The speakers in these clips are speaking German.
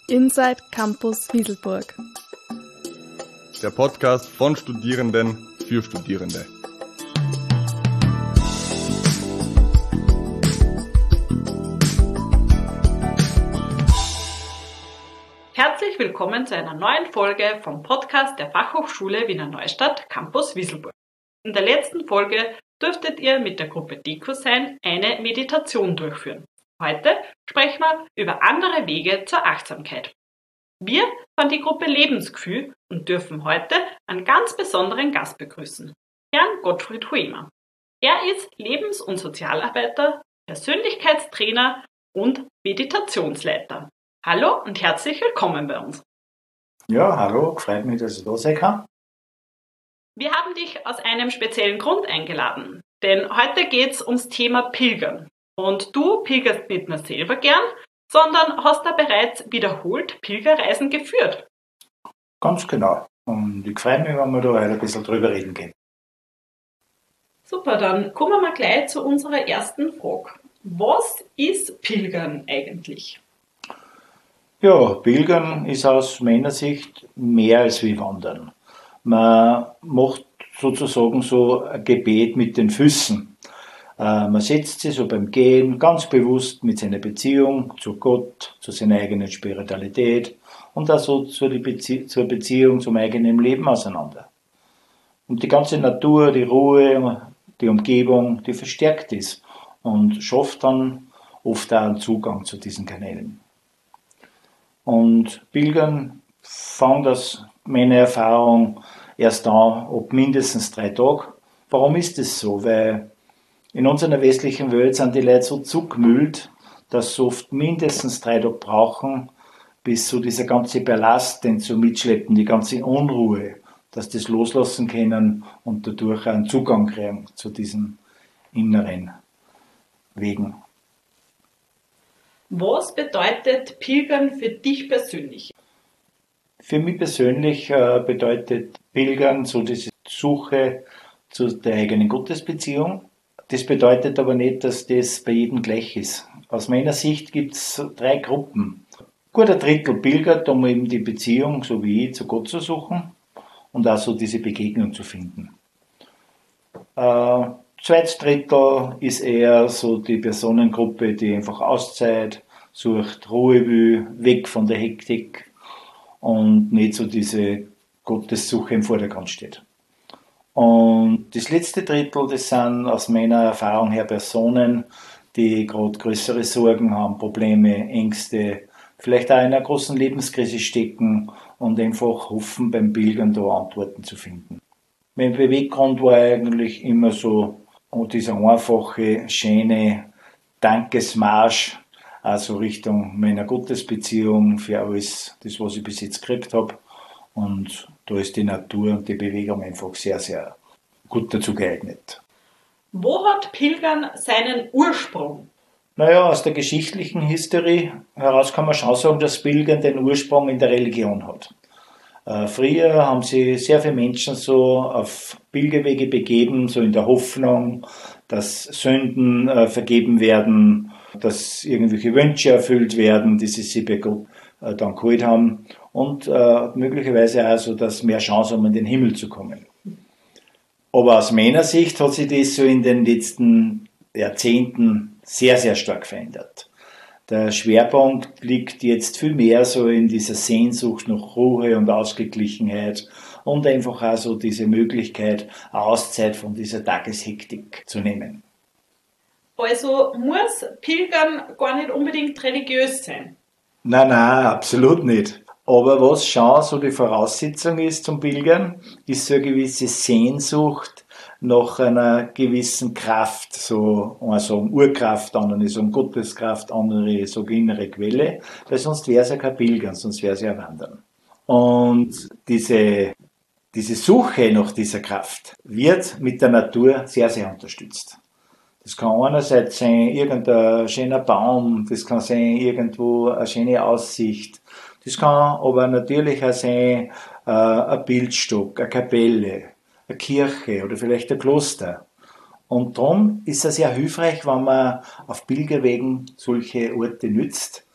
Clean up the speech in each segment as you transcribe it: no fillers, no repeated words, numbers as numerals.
Inside Campus Wieselburg. Der Podcast von Studierenden für Studierende. Herzlich willkommen zu einer neuen Folge vom Podcast der Fachhochschule Wiener Neustadt Campus Wieselburg. In der letzten Folge durftet ihr mit der Gruppe DecuSign eine Meditation durchführen. Heute sprechen wir über andere Wege zur Achtsamkeit. Wir sind die Gruppe Lebensgefühl und dürfen heute einen ganz besonderen Gast begrüßen, Herrn Gottfried Huemer. Er ist Lebens- und Sozialarbeiter, Persönlichkeitstrainer und Meditationsleiter. Hallo und herzlich willkommen bei uns. Ja, hallo, freut mich, dass ich da sein kann. Wir haben dich aus einem speziellen Grund eingeladen, denn heute geht es ums Thema Pilgern. Und du pilgerst nicht nur selber gern, sondern hast da bereits wiederholt Pilgerreisen geführt. Ganz genau. Und ich freue mich, wenn wir da heute ein bisschen drüber reden können. Super, dann kommen wir mal gleich zu unserer ersten Frage. Was ist Pilgern eigentlich? Ja, Pilgern ist aus meiner Sicht mehr als wie Wandern. Man macht sozusagen so ein Gebet mit den Füßen. Man setzt sich so beim Gehen ganz bewusst mit seiner Beziehung zu Gott, zu seiner eigenen Spiritualität und auch so zur Beziehung zum eigenen Leben auseinander. Und die ganze Natur, die Ruhe, die Umgebung, die verstärkt ist und schafft dann oft auch einen Zugang zu diesen Kanälen. Und Pilgern fängt aus meiner Erfahrung erst an, ab mindestens 3 Tagen. Warum ist das so? Weil in unserer westlichen Welt sind die Leute so zugemüllt, dass sie oft mindestens 3 Tage brauchen, bis so dieser ganze Ballast, den sie mitschleppen, die ganze Unruhe, dass das loslassen können und dadurch einen Zugang kriegen zu diesen inneren Wegen. Was bedeutet Pilgern für dich persönlich? Für mich persönlich bedeutet Pilgern so diese Suche zu der eigenen Gottesbeziehung. Das bedeutet aber nicht, dass das bei jedem gleich ist. Aus meiner Sicht gibt es 3 Gruppen. Gut, 1/3 pilgert, um eben die Beziehung, so wie ich, zu Gott zu suchen und auch so diese Begegnung zu finden. 2/3 ist eher so die Personengruppe, die einfach Auszeit sucht, Ruhe will, weg von der Hektik und nicht so diese Gottessuche im Vordergrund steht. Und das letzte Drittel, das sind aus meiner Erfahrung her Personen, die gerade größere Sorgen haben, Probleme, Ängste, vielleicht auch in einer großen Lebenskrise stecken und einfach hoffen, beim Pilgern da Antworten zu finden. Mein Beweggrund war eigentlich immer so dieser einfache, schöne Dankesmarsch, also Richtung meiner Gottesbeziehung für alles, das was ich bis jetzt gekriegt habe. Und da ist die Natur und die Bewegung einfach sehr, sehr gut dazu geeignet. Wo hat Pilgern seinen Ursprung? Naja, aus der geschichtlichen History heraus kann man schon sagen, dass Pilgern den Ursprung in der Religion hat. Früher haben sich sehr viele Menschen so auf Pilgerwege begeben, so in der Hoffnung, dass Sünden vergeben werden, dass irgendwelche Wünsche erfüllt werden, die sie sich bei Gott dann geholt haben und möglicherweise also, dass mehr Chance haben, in den Himmel zu kommen. Aber aus meiner Sicht hat sich das so in den letzten Jahrzehnten sehr, sehr stark verändert. Der Schwerpunkt liegt jetzt viel mehr so in dieser Sehnsucht nach Ruhe und Ausgeglichenheit und einfach auch so diese Möglichkeit, Auszeit von dieser Tageshektik zu nehmen. Also muss Pilgern gar nicht unbedingt religiös sein? Nein, absolut nicht. Aber was schon so die Voraussetzung ist zum Pilgern, ist so eine gewisse Sehnsucht nach einer gewissen Kraft, so also Urkraft, andere sagen Gotteskraft, andere sagen innere Quelle, weil sonst wäre es ja kein Pilgern, sonst wäre es ja Wandern. Und diese Suche nach dieser Kraft wird mit der Natur sehr, sehr unterstützt. Das kann einerseits sein, irgendein schöner Baum, das kann sein, irgendwo eine schöne Aussicht. Das kann aber natürlich auch sein, ein Bildstock, eine Kapelle, eine Kirche oder vielleicht ein Kloster. Und darum ist es sehr hilfreich, wenn man auf Pilgerwegen solche Orte nützt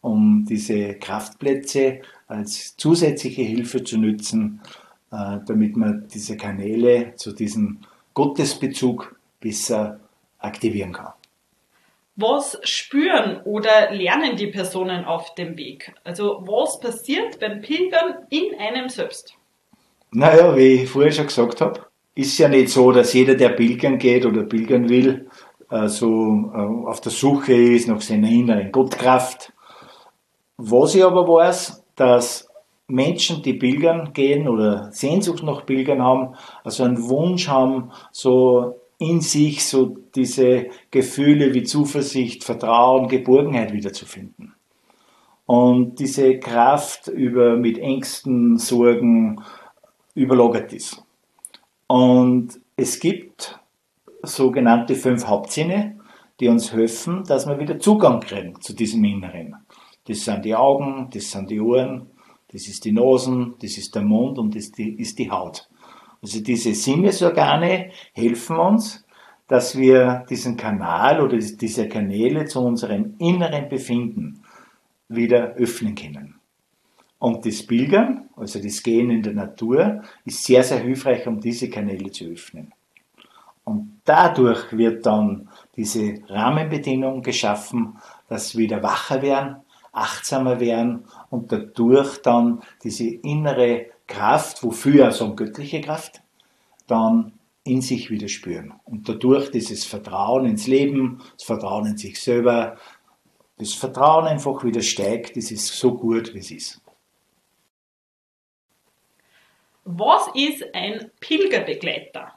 um diese Kraftplätze als zusätzliche Hilfe zu nutzen, damit man diese Kanäle zu diesem Gottesbezug besser aktivieren kann. Was spüren oder lernen die Personen auf dem Weg? Also was passiert beim Pilgern in einem selbst? Naja, wie ich vorher schon gesagt habe, ist ja nicht so, dass jeder, der pilgern geht oder pilgern will, auf der Suche ist nach seiner inneren Gottkraft. Was ich aber weiß, dass Menschen, die pilgern gehen oder Sehnsucht nach Pilgern haben, also einen Wunsch haben, so in sich so diese Gefühle wie Zuversicht, Vertrauen, Geborgenheit wiederzufinden. Und diese Kraft mit Ängsten, Sorgen überlagert ist. Und es gibt sogenannte 5 Hauptsinne, die uns helfen, dass wir wieder Zugang kriegen zu diesem Inneren. Das sind die Augen, das sind die Ohren, das ist die Nase, das ist der Mund und das ist die Haut. Also diese Sinnesorgane helfen uns, dass wir diesen Kanal oder diese Kanäle zu unserem inneren Befinden wieder öffnen können. Und das Pilgern, also das Gehen in der Natur, ist sehr, sehr hilfreich, um diese Kanäle zu öffnen. Und dadurch wird dann diese Rahmenbedingung geschaffen, dass wir wieder wacher werden, achtsamer werden und dadurch dann diese innere Kraft, wofür so eine göttliche Kraft, dann in sich wieder spüren. Und dadurch dieses Vertrauen ins Leben, das Vertrauen in sich selber, das Vertrauen einfach wieder steigt, das ist so gut, wie es ist. Was ist ein Pilgerbegleiter?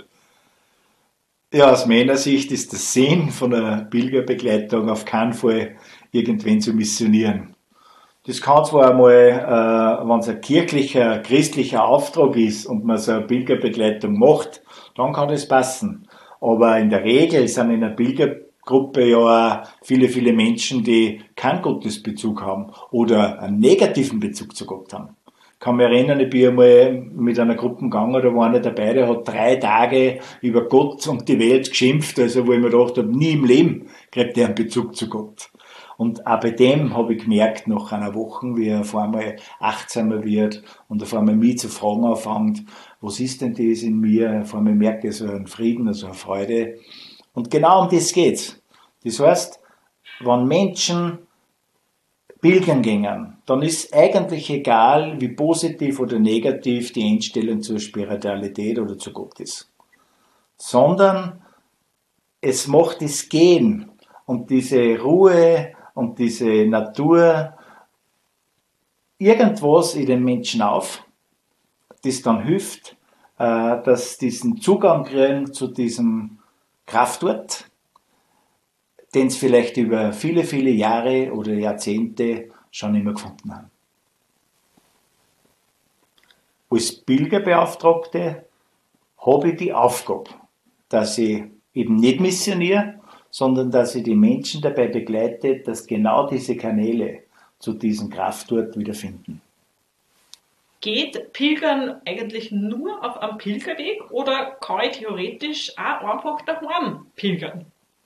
Ja, aus meiner Sicht ist der Sinn von einer Pilgerbegleitung auf keinen Fall irgendwen zu missionieren. Das kann zwar einmal, wenn es ein kirchlicher, christlicher Auftrag ist und man so eine Pilgerbegleitung macht, dann kann das passen. Aber in der Regel sind in einer Pilgergruppe ja auch viele, viele Menschen, die keinen Gottesbezug haben oder einen negativen Bezug zu Gott haben. Ich kann mich erinnern, ich bin einmal mit einer Gruppe gegangen, da war einer dabei, der hat 3 Tage über Gott und die Welt geschimpft, also wo ich mir gedacht habe, nie im Leben kriegt er einen Bezug zu Gott. Und auch bei dem habe ich gemerkt, nach einer Woche, wie er auf einmal achtsamer wird und auf einmal mich zu fragen anfängt, was ist denn das in mir? Auf einmal merkt er so einen Frieden, also eine Freude. Und genau um das geht's. Das heißt, wenn Menschen pilgern gingen, dann ist eigentlich egal, wie positiv oder negativ die Einstellung zur Spiritualität oder zu Gott ist. Sondern es macht das Gehen und diese Ruhe und diese Natur irgendwas in den Menschen auf, das dann hilft, dass diesen Zugang kriegen zu diesem Kraftort, den sie vielleicht über viele, viele Jahre oder Jahrzehnte schon immer gefunden haben. Als Pilgerbeauftragte habe ich die Aufgabe, dass ich eben nicht missioniere, sondern dass ich die Menschen dabei begleite, dass genau diese Kanäle zu diesem Kraftort wiederfinden. Geht Pilgern eigentlich nur auf einem Pilgerweg oder kann ich theoretisch auch einfach daheim pilgern?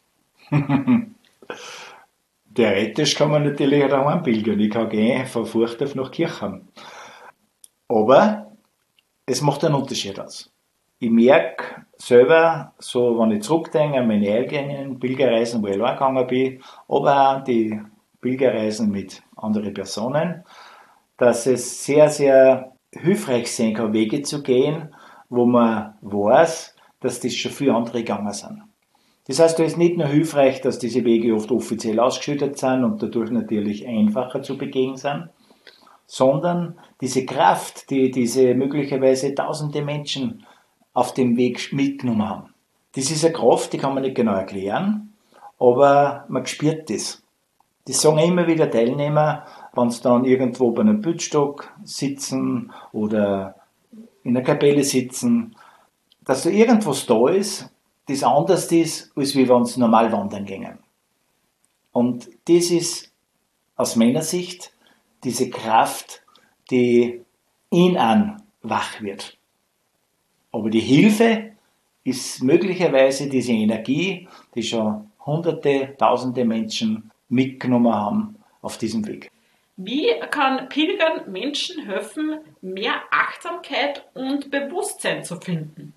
Theoretisch kann man natürlich auch daheim pilgern. Ich kann gehen von Furchthof nach Kirchheim. Aber es macht einen Unterschied aus. Ich merke selber, so wenn ich zurückdenke an meine eigenen Pilgerreisen, wo ich allein gegangen bin, aber auch die Pilgerreisen mit anderen Personen, dass es sehr, sehr hilfreich sein kann, Wege zu gehen, wo man weiß, dass das schon viele andere gegangen sind. Das heißt, da ist nicht nur hilfreich, dass diese Wege oft offiziell ausgeschüttet sind und dadurch natürlich einfacher zu begehen sind, sondern diese Kraft, die diese möglicherweise tausende Menschen auf dem Weg mitgenommen haben. Das ist eine Kraft, die kann man nicht genau erklären, aber man spürt das. Das sagen immer wieder Teilnehmer, wenn sie dann irgendwo bei einem Bützstock sitzen oder in einer Kapelle sitzen, dass da irgendwas da ist, das anders ist, als wie wenn sie normal wandern gingen. Und das ist aus meiner Sicht diese Kraft, die in einem wach wird. Aber die Hilfe ist möglicherweise diese Energie, die schon hunderte, tausende Menschen mitgenommen haben auf diesem Weg. Wie kann Pilgern Menschen helfen, mehr Achtsamkeit und Bewusstsein zu finden?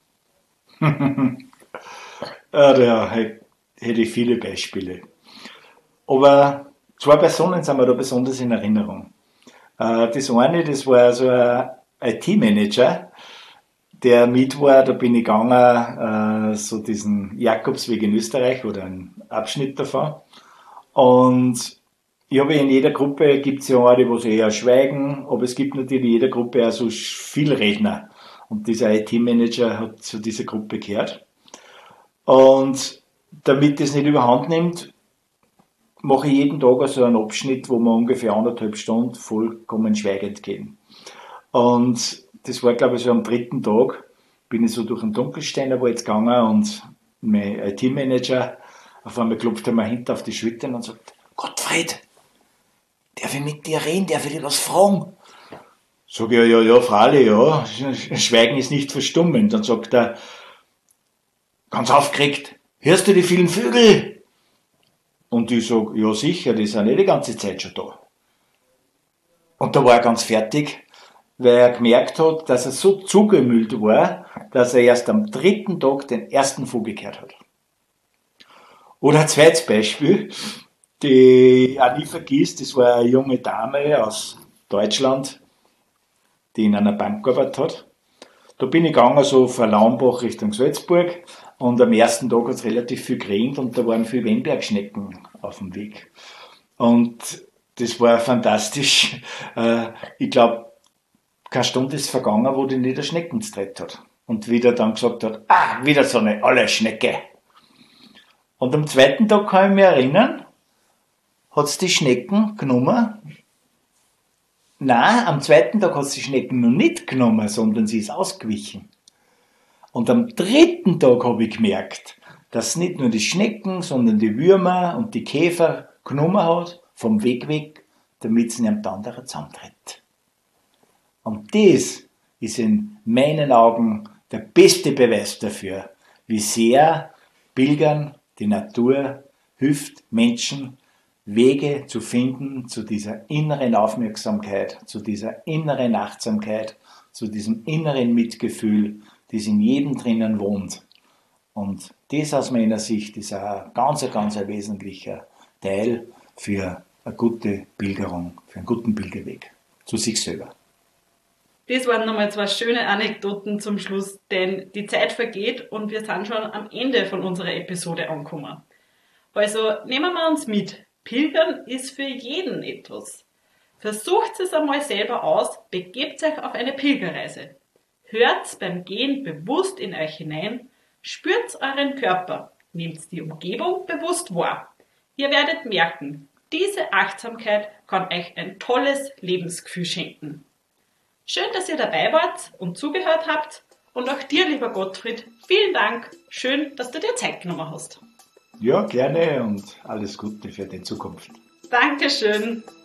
Da hätte ich viele Beispiele. Aber 2 Personen sind mir da besonders in Erinnerung. Das eine, das war so ein IT-Manager, der mit war, da bin ich gegangen, so diesen Jakobsweg in Österreich oder einen Abschnitt davon. Und ich habe in jeder Gruppe gibt es ja eine, die sie eher schweigen, aber es gibt natürlich in jeder Gruppe auch so viele Redner. Und dieser IT-Manager hat zu dieser Gruppe gehört. Und damit das nicht überhand nimmt, mache ich jeden Tag so einen Abschnitt, wo wir ungefähr 1,5 Stunden vollkommen schweigend gehen. Und das war, glaube ich, so am 3. Tag, bin ich so durch den Dunkelsteiner Wald gegangen und mein IT-Manager auf einmal klopft er mir hinten auf die Schultern und sagt, Gottfried, darf ich mit dir reden, darf ich dir was fragen? Sag ich, ja, freilich, ja, Schweigen ist nicht verstummen. Dann sagt er, ganz aufgeregt, hörst du die vielen Vögel? Und ich sag, ja sicher, die sind die ganze Zeit schon da. Und da war er ganz fertig, weil er gemerkt hat, dass er so zugemüllt war, dass er erst am 3. Tag den ersten Vogel gehört hat. Oder ein zweites Beispiel, die ich auch nie vergiss, das war eine junge Dame aus Deutschland, die in einer Bank gearbeitet hat. Da bin ich gegangen, so von Laumbach Richtung Salzburg, und am ersten Tag hat es relativ viel geregnet und da waren viele Weinbergschnecken auf dem Weg. Und das war fantastisch. Ich glaube, keine Stunde ist vergangen, wo die nicht eine Schnecken getreten hat. Und wieder dann gesagt hat, wieder so eine olle Schnecke. Und am 2. Tag kann ich mich erinnern, hat es die Schnecken genommen. Nein, am 2. Tag hat es die Schnecken noch nicht genommen, sondern sie ist ausgewichen. Und am 3. Tag habe ich gemerkt, dass nicht nur die Schnecken, sondern die Würmer und die Käfer genommen hat, vom Weg weg, damit sie nicht am anderen zusammentritt. Und das ist in meinen Augen der beste Beweis dafür, wie sehr Pilgern, die Natur hilft, Menschen Wege zu finden zu dieser inneren Aufmerksamkeit, zu dieser inneren Achtsamkeit, zu diesem inneren Mitgefühl, das in jedem drinnen wohnt. Und das aus meiner Sicht ist ein ganz wesentlicher Teil für eine gute Pilgerung, für einen guten Pilgerweg zu sich selber. Das waren nochmal 2 schöne Anekdoten zum Schluss, denn die Zeit vergeht und wir sind schon am Ende von unserer Episode angekommen. Also nehmen wir uns mit. Pilgern ist für jeden etwas. Versucht es einmal selber aus, begebt euch auf eine Pilgerreise. Hört beim Gehen bewusst in euch hinein, spürt euren Körper, nehmt die Umgebung bewusst wahr. Ihr werdet merken, diese Achtsamkeit kann euch ein tolles Lebensgefühl schenken. Schön, dass ihr dabei wart und zugehört habt. Und auch dir, lieber Gottfried, vielen Dank. Schön, dass du dir Zeit genommen hast. Ja, gerne und alles Gute für die Zukunft. Dankeschön.